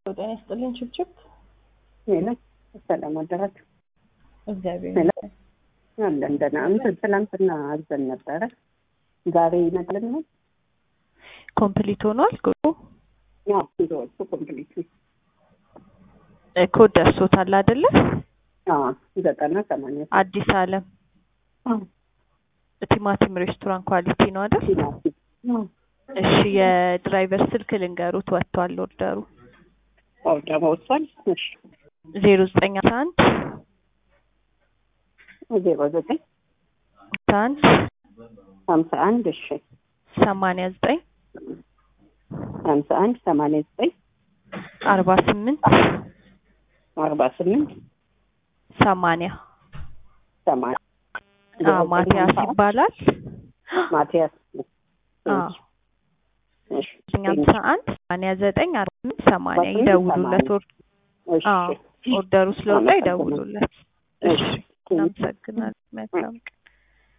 ጤና ይስጥልኝ ችብችብ ሄሎ ሰላም አደራችሁ። እግዚአብሔር ይመስገን እንደና አንተ ትናንትና አዘን ነበረ ዛሬ ይመጣል ነው ኮምፕሊት ሆኗል ግሩ ያው እሱ ኮምፕሊት ኮድ ደርሶታል አይደለ? አዎ 98 አዲስ ዓለም ቲማቲም ሬስቶራንት ኳሊቲ ነው አይደል? እሺ የድራይቨር ስልክ ልንገሩት ወጥቷል ኦርደሩ ወጥቷል። እሺ 0911 09 51 እሺ 89 51 89 48 48 80 80 ማቲያስ ይባላል። ማቲያስ እሺ 51 89 48 80 ይደውሉለት። ኦርደሩ ስለወጣ ይደውሉለት። እሺ እናመሰግናለን። መልካም